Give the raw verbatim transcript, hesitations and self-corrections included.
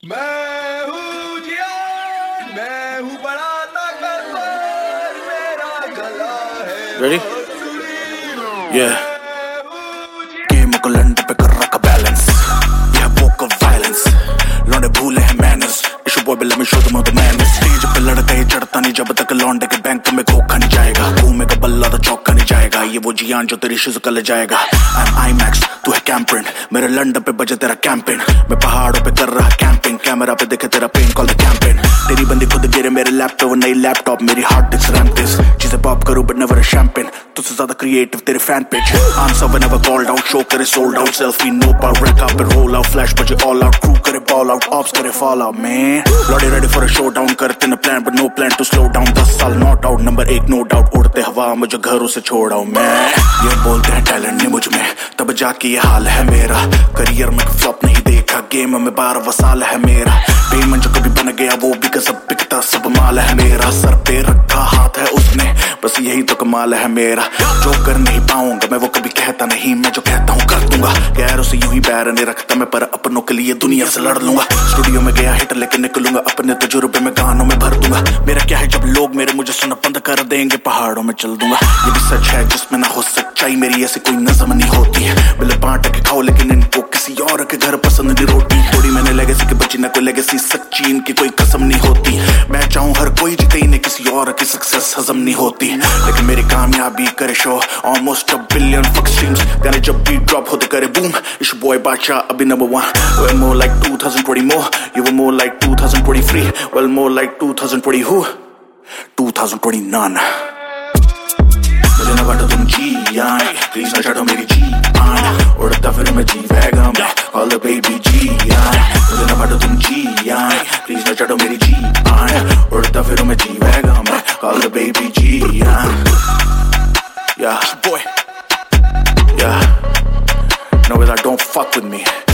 मैं हूँ जियान, मैं हूँ बड़ा ताकतवर, मेरा गला है Ready? सुरीला। Yeah. गेम को लंड पे कर रखा बैलेंस, यह वोकल वायलेंस, लौंडे भूले हैं मैनर्स, इशू boy let me show them how the man is। Stage पे लड़का ये चढ़ता नहीं जब तक लौंडे के बैंक में खोखा नहीं जाएगा, घूमेगा बल्ला तो चौका नहीं जाएगा, ये वो जियान जो तेरी शिज़ कल जाएगा। I'm IMAX, तू है कैम्प्रिन, मेरे लंडन पे बजे तेरा कैंपिंग, मैं पहाड़ों पे कर रहा कैंपिंग, कैमरा पे देखे तेरा पेन कॉल द कैंपिंग, तेरी बंदी खुद गिरे मेरे लैपटॉप, नई लैपटॉप मेरी हार्ड डिस्क रैम दिस, चीजें पॉप करूं बट नेवर अ शैंपेन, तुझसे ज्यादा क्रिएटिव तेरे fan page, answer whenever called out, show करे sold out, selfie no power rack up and roll out, flash बजे ऑल आउट, क्रू करे ball out, ops करे fall out, man लॉडी ready for a showdown, करते न plan but no plan to slow down, दस साल not out, number एक no doubt, उड़ते हवा मुझे घरों से छोड़ आऊं मैं, ये बोलते हैं टैलेंट नहीं मुझ में, तब जाके ये हाल है मेरा, करियर में फ्लॉप नहीं देखा, गेम में बारह साल है मेरा, पेमेंट जो कभी बन गया वो भी कसब बिकता सब माल है मेरा, सर पे रखा हाथ है उसने, बस यही तो कमाल है मेरा, जो कर नहीं पाऊंगा मैं वो कभी कहता नहीं, मैं जो कहता हूँ कर दूंगा, गैरों से यूं ही बैर नहीं रखता मैं, पर अपनों के लिए दुनिया से लड़ लूंगा, स्टूडियो में गया हिट लेके निकलूंगा, अपने तजुर्बे में गानों में भर दूंगा, मेरा क्या है जब लोग मेरे मुझे सुनना बंद कर देंगे, पहाड़ों में चल दूंगा, ये भी सच है जिसमें ना हो सच्चाई, मेरी ऐसी कोई नज़म नहीं होती है, मिले बांट के खाओ लेकिन इनको किसी और के घर पसंद नहीं रोटी, थोड़ी मैंने लेगेसी की बची ना कोई लेगेसी सच्ची, इनकी कोई कसम नहीं होती, मैं चाहूँ हर कोई जीते इन्हें किसी और की सक्सेस हजम नहीं होती, लेकिन मेरी कामयाबी करे show almost a billion fuck streams, गाने जब बीट ड्रॉप होते करे बूम, इश बॉय बादशाह अभी number one, well more like twenty twenty more, you were more like twenty twenty-three, well more like twenty twenty who, twenty twenty none, मुझे ना बांटो तुम जी आए, प्लीज ना छाड़ो मेरी जी आए, उड़ता फिर मैं जी वैगम, call the baby जी आए, मुझे ना बांटो तुम जी आए, प्लीज ना छाड़ो मेरी जी आए, उड़ता फिर मैं जी वैगम, call the baby जी आए, yeah boy, yeah, no that don't fuck with me.